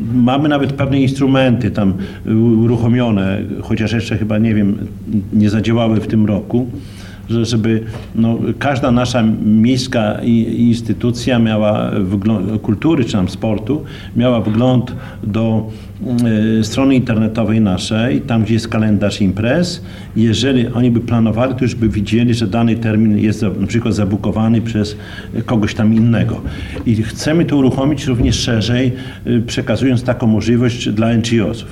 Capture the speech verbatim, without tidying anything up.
mamy nawet pewne instrumenty tam uruchomione, chociaż jeszcze chyba, nie wiem, nie zadziałały w tym roku, że żeby no, każda nasza miejska instytucja miała wgląd, kultury czy tam sportu, miała wgląd do y, strony internetowej naszej, tam gdzie jest kalendarz imprez. Jeżeli oni by planowali, to już by widzieli, że dany termin jest na przykład zabukowany przez kogoś tam innego. I chcemy to uruchomić również szerzej, y, przekazując taką możliwość dla N G O sów.